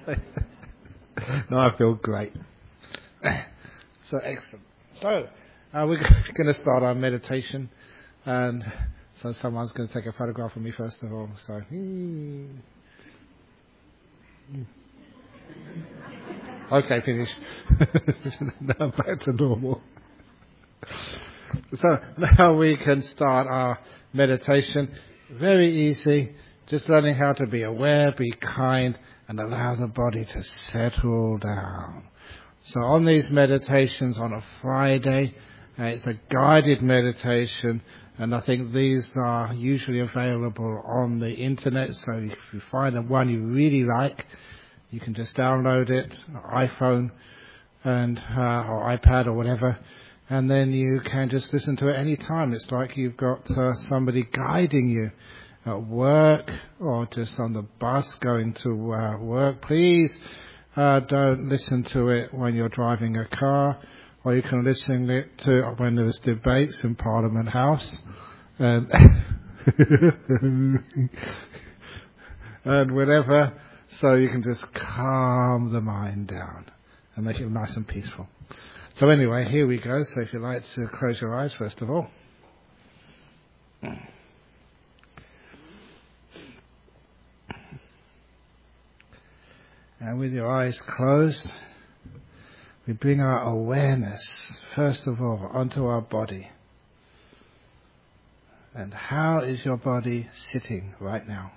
No, I feel great. So excellent. So we're going to start our meditation, and so someone's going to take a photograph of me first of all. So, okay, finished. Now back to normal. So now we can start our meditation. Very easy. Just learning how to be aware, be kind, and allow the body to settle down. So on these meditations on a Friday, it's a guided meditation, and I think these are usually available on the internet. So if you find the one you really like, you can just download it, iPhone and or iPad or whatever, and then you can just listen to it any time. It's like you've got somebody guiding you at work or just on the bus going to work. Please don't listen to it when you're driving a car, or you can listen it to when there's debates in Parliament House and and whatever. So you can just calm the mind down and make it nice and peaceful. So anyway, here we go. So if you'd like to close your eyes first of all. And with your eyes closed, we bring our awareness, first of all, onto our body. And how is your body sitting right now?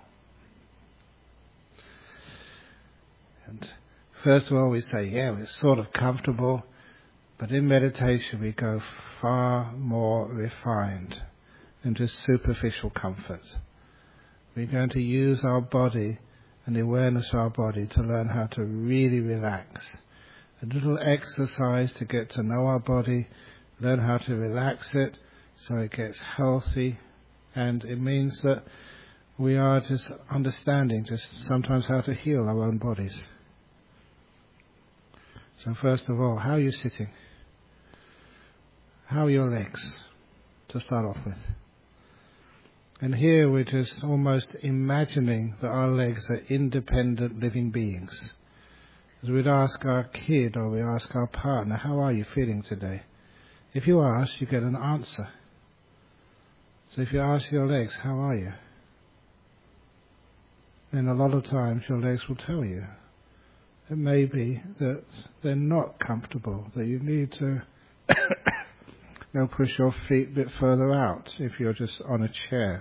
And first of all, we say, yeah, it's sort of comfortable. But in meditation, we go far more refined than just superficial comfort. We're going to use our body and the awareness of our body to learn how to really relax. A little exercise to get to know our body, learn how to relax it so it gets healthy, and it means that we are just understanding just sometimes how to heal our own bodies. So first of all, how are you sitting? How are your legs, to start off with? And here we're just almost imagining that our legs are independent living beings. As we'd ask our kid or we ask our partner, how are you feeling today? If you ask, you get an answer. So if you ask your legs, how are you? Then a lot of times your legs will tell you. It may be that they're not comfortable, that you need to push your feet a bit further out if you're just on a chair,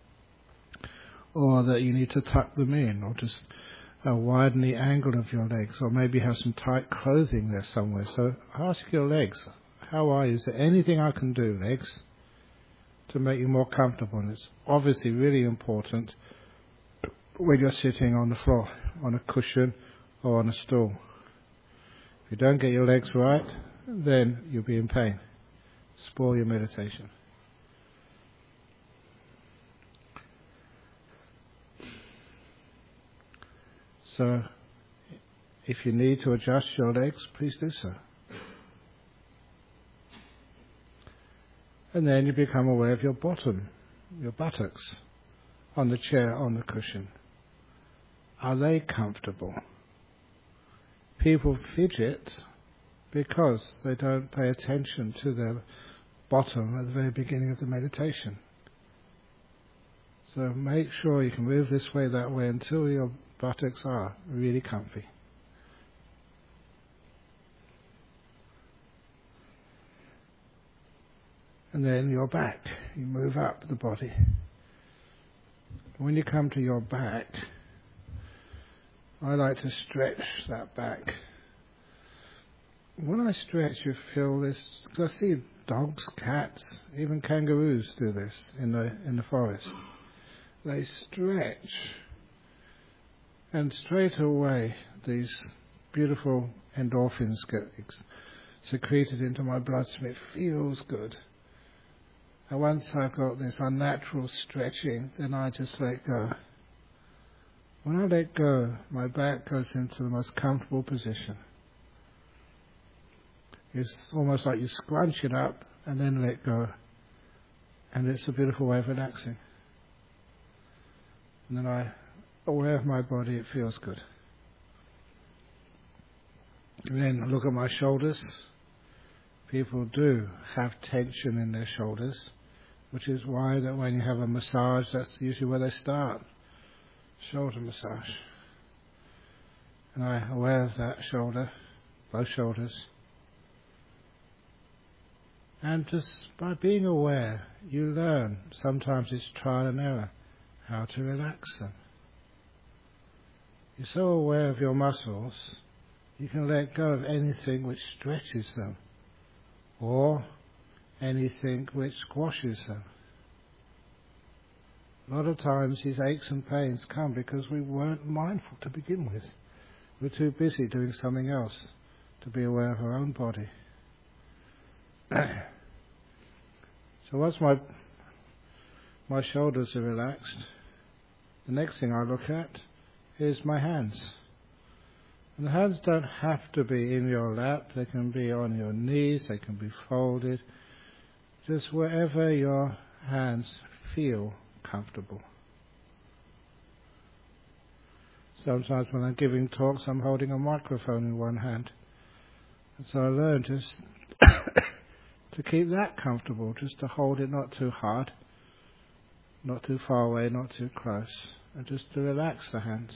or that you need to tuck them in, or just widen the angle of your legs, or maybe have some tight clothing there somewhere. So ask your legs, how are you? Is there anything I can do, legs, to make you more comfortable? And it's obviously really important when you're sitting on the floor, on a cushion or on a stool. If you don't get your legs right, then you'll be in pain. Spoil your meditation. So, if you need to adjust your legs, please do so. And then you become aware of your bottom, your buttocks, on the chair, on the cushion. Are they comfortable? People fidget because they don't pay attention to their bottom at the very beginning of the meditation. So make sure you can move this way, that way, until your buttocks are really comfy. And then your back, you move up the body. When you come to your back, I like to stretch that back. When I stretch, you feel this, because I see dogs, cats, even kangaroos do this in the forest. They stretch, and straight away these beautiful endorphins get secreted into my bloodstream. It feels good. And once I've got this unnatural stretching, then I just let go. When I let go, my back goes into the most comfortable position. It's almost like you scrunch it up and then let go. And it's a beautiful way of relaxing. And then aware of my body, it feels good. And then look at my shoulders. People do have tension in their shoulders, which is why that when you have a massage, that's usually where they start. Shoulder massage. And I'm aware of that shoulder, both shoulders. And just by being aware, you learn, sometimes it's trial and error, how to relax them. You're so aware of your muscles, you can let go of anything which stretches them, or anything which squashes them. A lot of times these aches and pains come because we weren't mindful to begin with. We're too busy doing something else to be aware of our own body. So once my shoulders are relaxed, the next thing I look at is my hands. And the hands don't have to be in your lap, they can be on your knees, they can be folded, just wherever your hands feel comfortable. Sometimes when I'm giving talks, I'm holding a microphone in one hand. And so I learn just to keep that comfortable, just to hold it not too hard, not too far away, not too close, and just to relax the hands.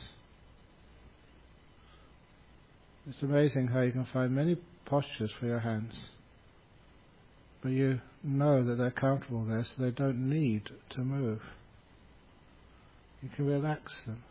It's amazing how you can find many postures for your hands, but you know that they're comfortable there, so they don't need to move. You can relax them.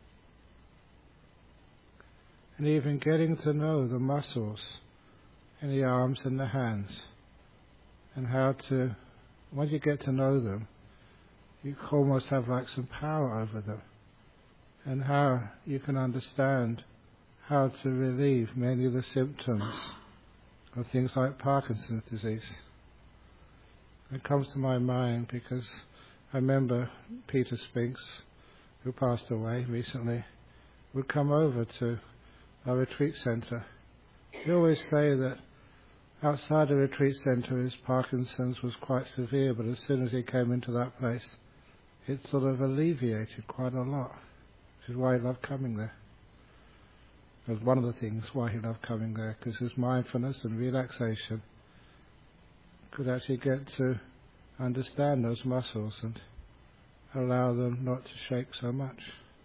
And even getting to know the muscles in the arms and the hands, and how to, once you get to know them, you almost have like some power over them, and how you can understand how to relieve many of the symptoms of things like Parkinson's disease. It comes to my mind because I remember Peter Spinks, who passed away recently, would come over to our retreat centre. He always say that outside the retreat centre his Parkinson's was quite severe, but as soon as he came into that place it sort of alleviated quite a lot, which is why he loved coming there. It was one of the things why he loved coming there, because his mindfulness and relaxation could actually get to understand those muscles and allow them not to shake so much.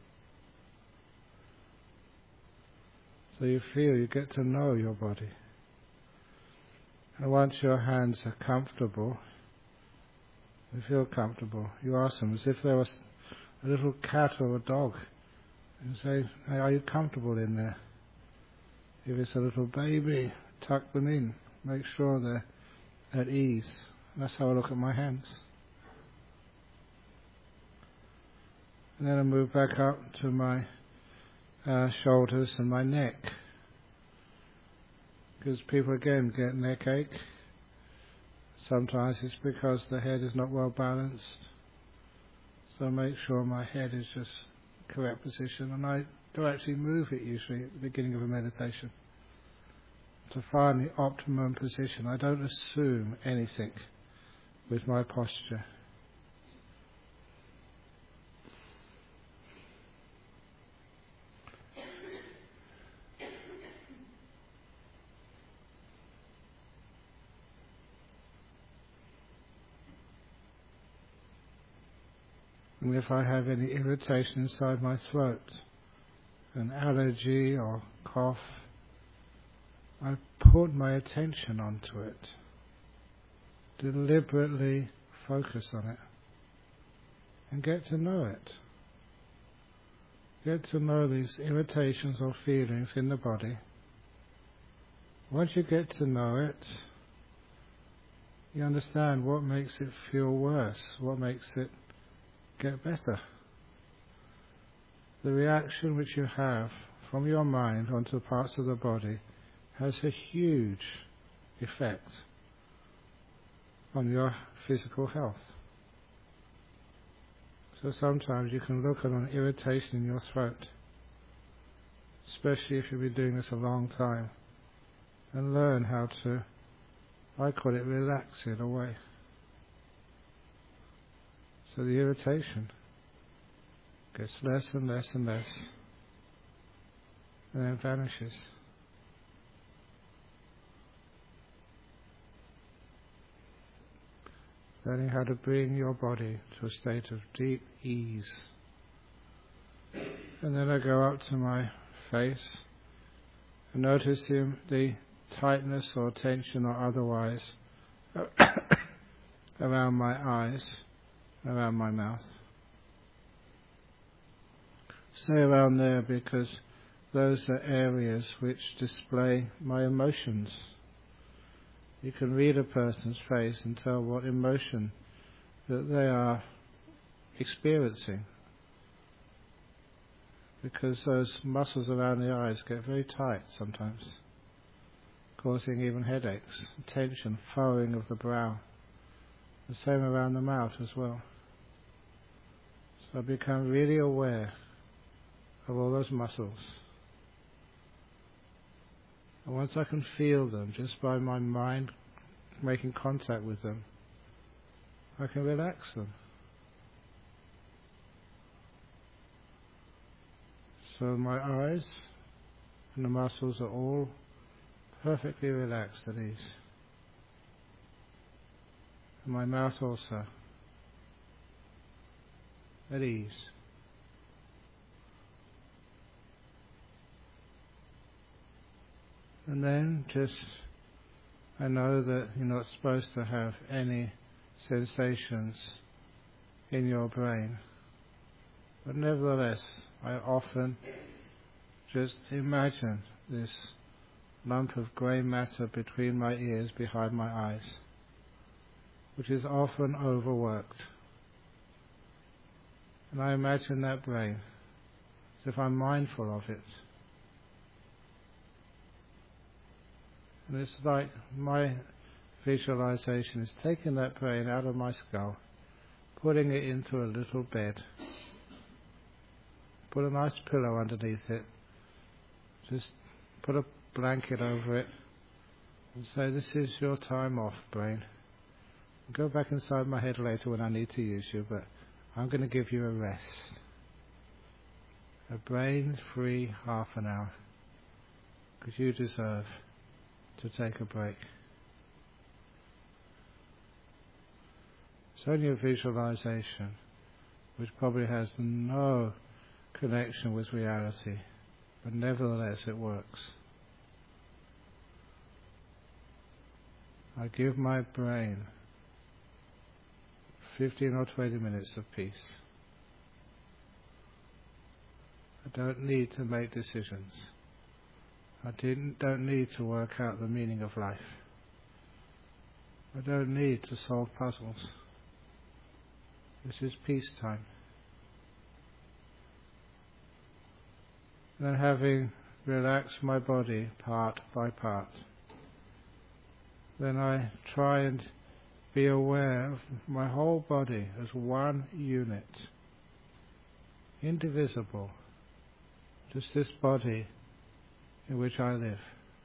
So you feel, you get to know your body. And once your hands are comfortable, they feel comfortable, you ask them as if there was a little cat or a dog, and say, hey, are you comfortable in there? If it's a little baby, tuck them in, make sure they're at ease. And that's how I look at my hands. And then I move back up to my shoulders and my neck, because people again get neck ache. Sometimes it's because the head is not well balanced, so I make sure my head is just correct position, and I do actually move it usually at the beginning of a meditation to find the optimum position. I don't assume anything with my posture. And if I have any irritation inside my throat, an allergy or cough, I put my attention onto it, deliberately focus on it, and get to know it. Get to know these irritations or feelings in the body. Once you get to know it, you understand what makes it feel worse, what makes it get better. The reaction which you have from your mind onto parts of the body has a huge effect on your physical health. So sometimes you can look at an irritation in your throat, especially if you've been doing this a long time, and learn how to, I call it, relax it away. So the irritation gets less and less and less, and then vanishes. learning how to bring your body to a state of deep ease. And then I go up to my face and notice the tightness or tension or otherwise around my eyes, around my mouth. Stay around there because those are areas which display my emotions. You can read a person's face and tell what emotion that they are experiencing, because those muscles around the eyes get very tight sometimes, causing even headaches, tension, furrowing of the brow. The same around the mouth as well. So I become really aware of all those muscles. And once I can feel them, just by my mind making contact with them, I can relax them. So my eyes and the muscles are all perfectly relaxed at ease. And my mouth also at ease. And then I know that you're not supposed to have any sensations in your brain. But nevertheless, I often just imagine this lump of grey matter between my ears, behind my eyes, which is often overworked. And I imagine that brain as if I'm mindful of it. And it's like my visualization is taking that brain out of my skull, putting it into a little bed. Put a nice pillow underneath it. Just put a blanket over it and say, this is your time off, brain. Go back inside my head later when I need to use you, but I'm going to give you a rest. A brain-free half an hour, because you deserve to take a break. It's only a visualization which probably has no connection with reality, but nevertheless it works. I give my brain 15 or 20 minutes of peace. I don't need to make decisions. I don't need to work out the meaning of life. I don't need to solve puzzles. This is peace time. Then, having relaxed my body part by part, then I try and be aware of my whole body as one unit, indivisible, just this body in which I live.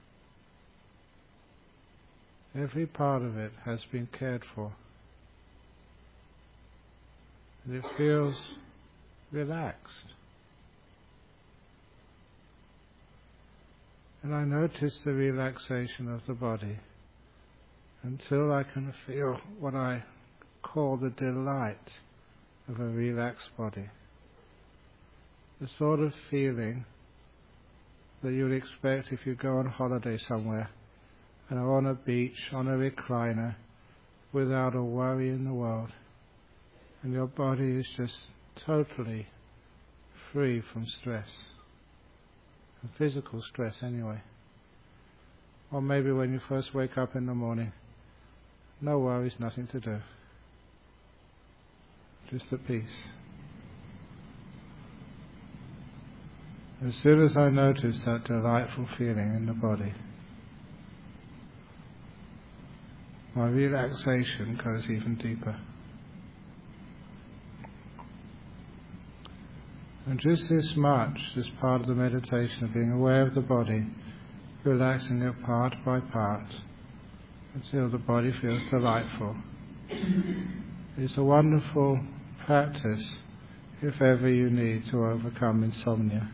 Every part of it has been cared for, and it feels relaxed. And I notice the relaxation of the body until I can feel what I call the delight of a relaxed body. The sort of feeling that you'd expect if you go on holiday somewhere and are on a beach, on a recliner, without a worry in the world, and your body is just totally free from stress. Physical stress anyway. Or maybe when you first wake up in the morning, no worries, nothing to do. Just at peace. As soon as I notice that delightful feeling in the body, my relaxation goes even deeper. And just this much, this part of the meditation of being aware of the body, relaxing it part by part until the body feels delightful, is a wonderful practice if ever you need to overcome insomnia.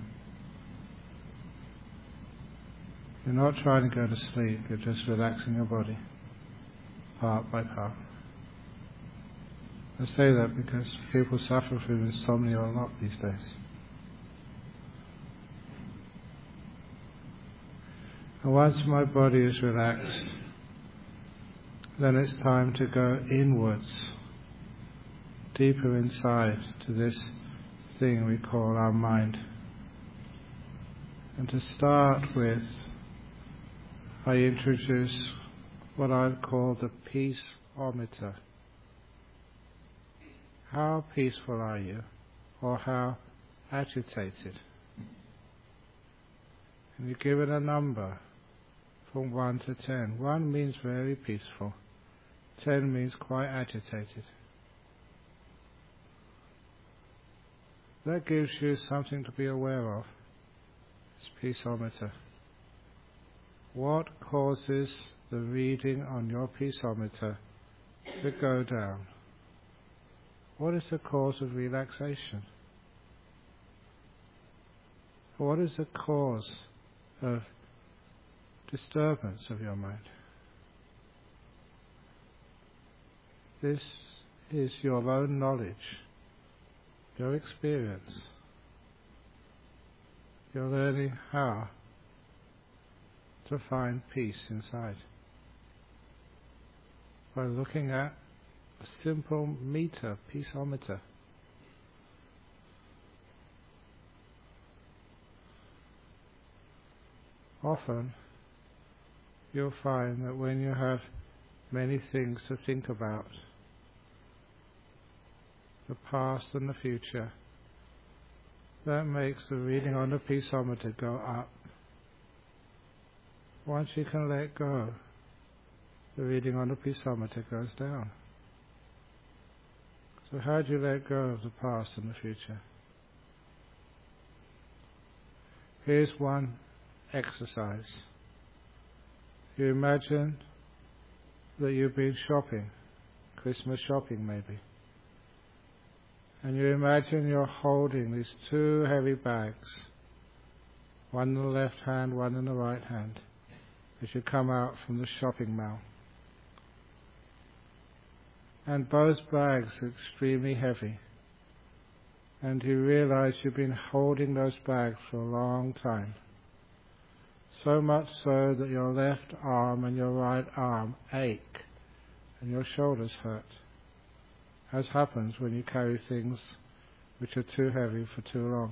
You're not trying to go to sleep, you're just relaxing your body part by part. I say that because people suffer from insomnia a lot these days. And once my body is relaxed, then it's time to go inwards, deeper inside to this thing we call our mind. And to start with, I introduce what I call the peaceometer. How peaceful are you, or how agitated? And you give it a number from 1 to 10. 1 means very peaceful. 10 means quite agitated. That gives you something to be aware of. This peaceometer. What causes the reading on your peaceometer to go down? What is the cause of relaxation? What is the cause of disturbance of your mind? This is your own knowledge, your experience. You're learning how to find peace inside by looking at a simple meter, peaceometer. Often you'll find that when you have many things to think about, the past and the future, that makes the reading on the peaceometer go up. Once you can let go, the reading on the peaceometer goes down. So how do you let go of the past and the future? Here's one exercise. You imagine that you've been shopping, Christmas shopping maybe, and you imagine you're holding these 2 heavy bags, one in the left hand, one in the right hand, as you come out from the shopping mall. And both bags are extremely heavy. And you realize you've been holding those bags for a long time. So much so that your left arm and your right arm ache and your shoulders hurt, as happens when you carry things which are too heavy for too long.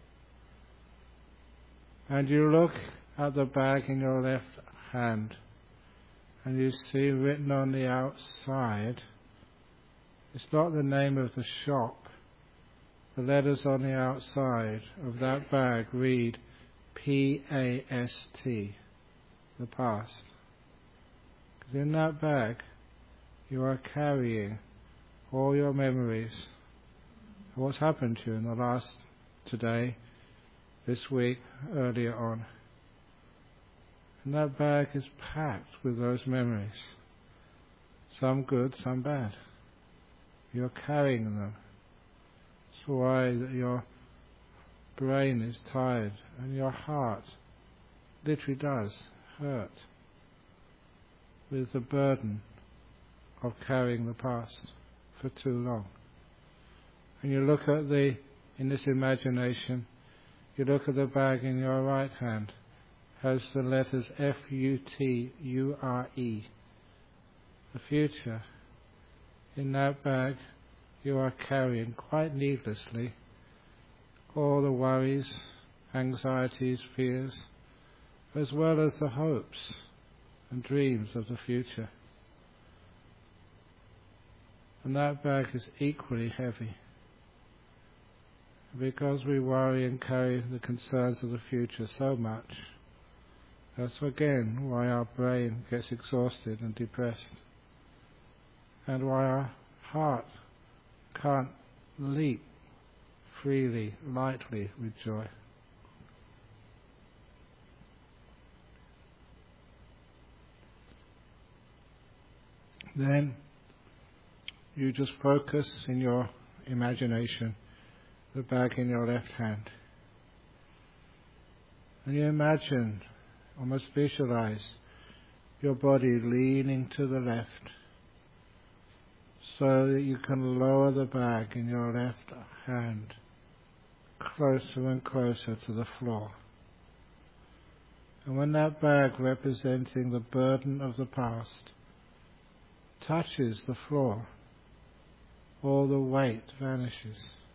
And you look at the bag in your left hand and you see written on the outside, it's not the name of the shop. The letters on the outside of that bag read P-A-S-T, the past. Because in that bag you are carrying all your memories of what's happened to you in the last, today, this week, earlier on. And that bag is packed with those memories. Some good, some bad. You're carrying them. That's why that your brain is tired and your heart literally does hurt with the burden of carrying the past for too long. And you look at in this imagination, you look at the bag in your right hand, has the letters F-U-T-U-R-E, the future. In that bag you are carrying, quite needlessly, all the worries, anxieties, fears, as well as the hopes and dreams of the future. And that bag is equally heavy, because we worry and carry the concerns of the future so much. That's again why our brain gets exhausted and depressed, and why our heart can't leap freely, lightly with joy. Then you just focus in your imagination the bag in your left hand, and you imagine, almost visualize, your body leaning to the left, so that you can lower the bag in your left hand closer and closer to the floor. And when that bag representing the burden of the past touches the floor, all the weight vanishes.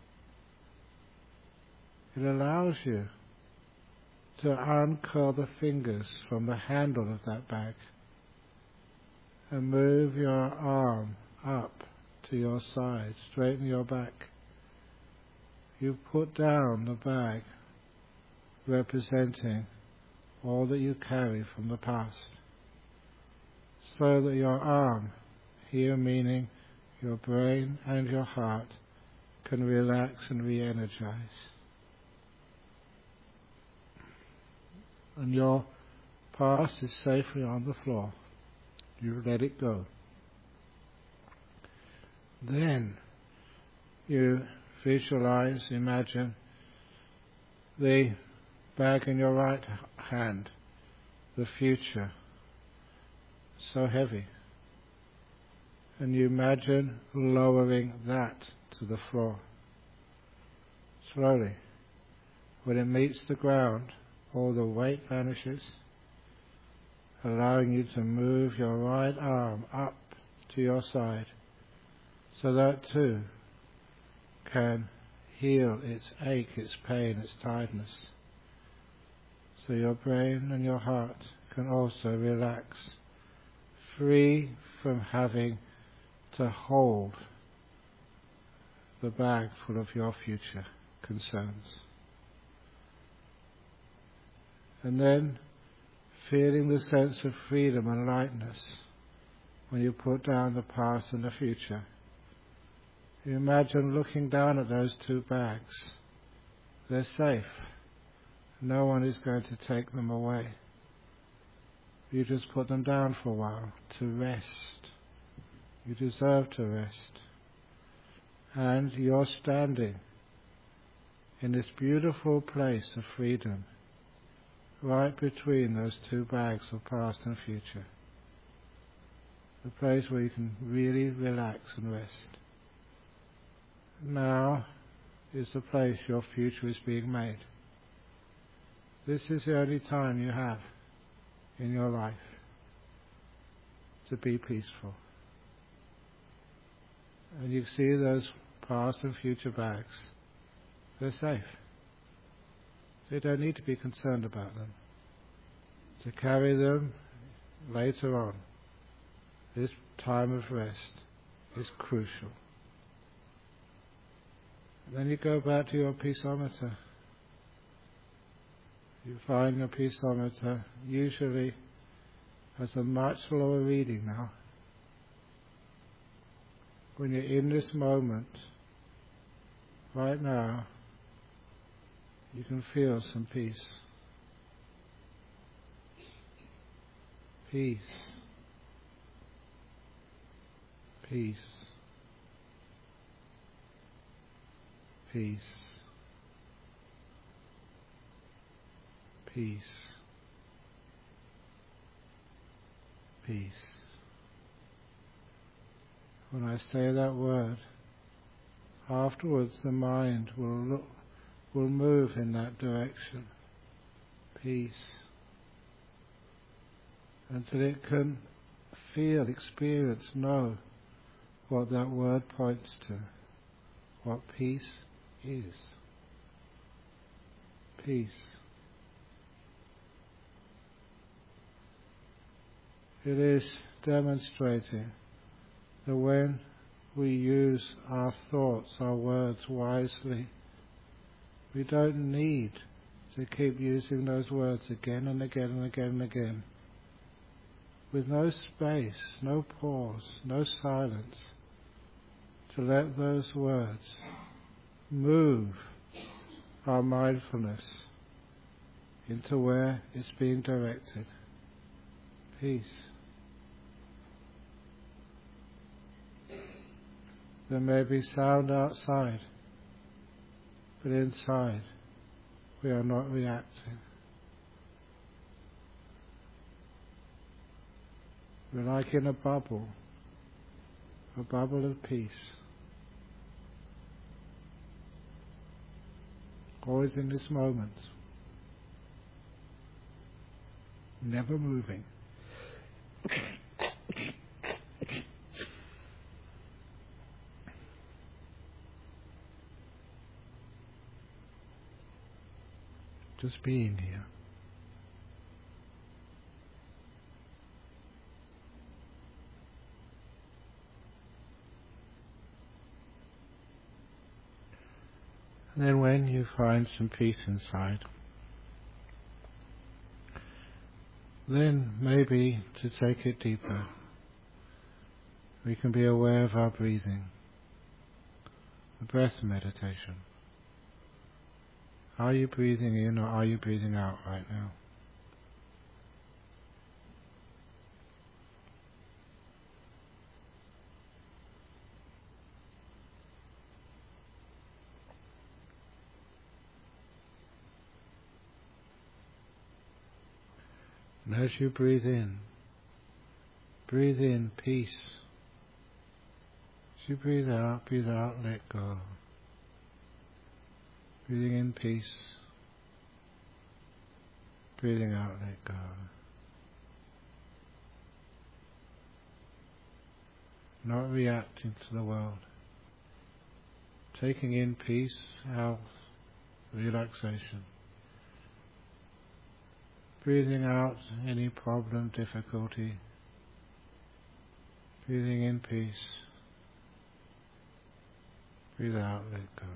It allows you to uncurl the fingers from the handle of that bag and move your arm up to your side, straighten your back. You put down the bag representing all that you carry from the past, so that your arm, here meaning your brain and your heart, can relax and re-energize. And your past is safely on the floor. You let it go. Then you visualize, imagine the bag in your right hand, the future, so heavy. And you imagine lowering that to the floor. Slowly. When it meets the ground, all the weight vanishes, allowing you to move your right arm up to your side, so that too can heal its ache, its pain, its tiredness. So your brain and your heart can also relax, free from having to hold the bag full of your future concerns. And then feeling the sense of freedom and lightness when you put down the past and the future. You imagine looking down at those two bags. They're safe. No one is going to take them away. You just put them down for a while to rest. You deserve to rest. And you're standing in this beautiful place of freedom, right between those two bags of past and future. The place where you can really relax and rest. Now is the place your future is being made. This is the only time you have in your life to be peaceful. And you see those past and future bags. They're safe. So you don't need to be concerned about them. To carry them later on, this time of rest is crucial. And then you go back to your peaceometer. You find your peaceometer usually has a much lower reading now. When you're in this moment, right now, you can feel some peace. Peace. Peace. Peace. Peace. Peace. When I say that word, afterwards the mind will move in that direction. Peace. Until it can feel, experience, know what that word points to. What peace is. Peace. It is demonstrating that when we use our thoughts, our words wisely, we don't need to keep using those words again and again and again and again. With no space, no pause, no silence, to let those words move our mindfulness into where it's being directed. Peace. There may be sound outside, but inside we are not reacting. We're like in a bubble, a bubble of peace, always in this moment, never moving. Just being here. And then when you find some peace inside, then maybe to take it deeper, we can be aware of our breathing, the breath meditation. Are you breathing in or are you breathing out right now? And as you breathe in peace. As you breathe out, let go. Breathing in peace. Breathing out, let go. Not reacting to the world. Taking in peace, health, relaxation. Breathing out any problem, difficulty. Breathing in peace. Breathe out, let go.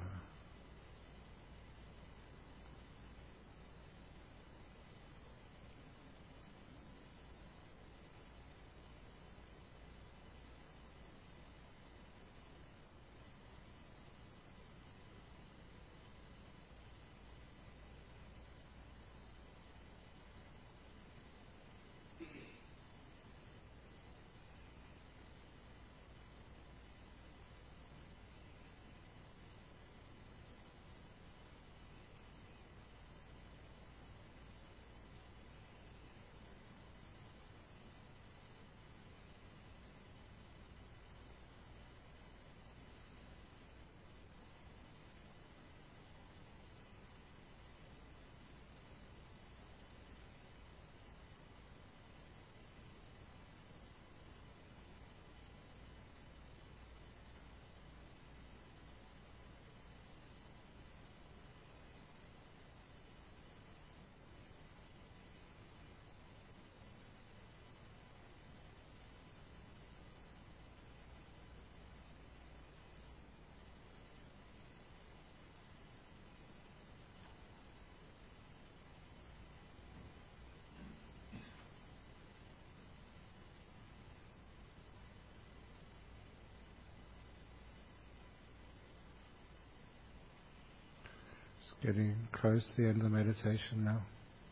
Getting close to the end of the meditation now.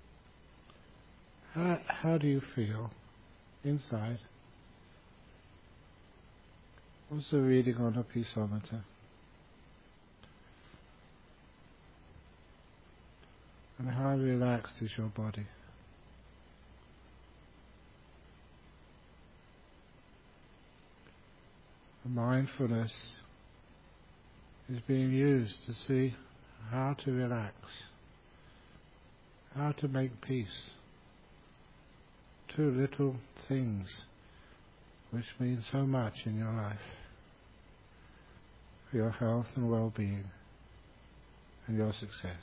How do you feel inside? What's the reading on a peaceometer? And how relaxed is your body? Mindfulness is being used to see how to relax, how to make peace. Two little things which mean so much in your life, for your health and well-being and your success.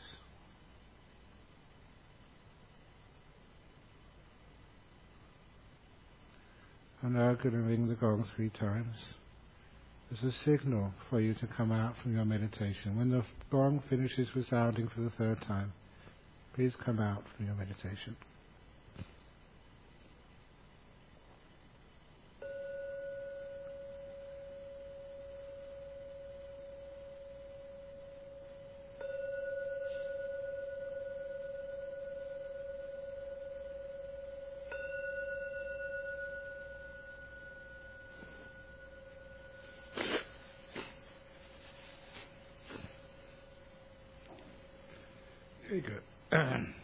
I'm now going to ring the gong 3 times. It's a signal for you to come out from your meditation. When the gong finishes resounding for the 3rd time, please come out from your meditation. Very good.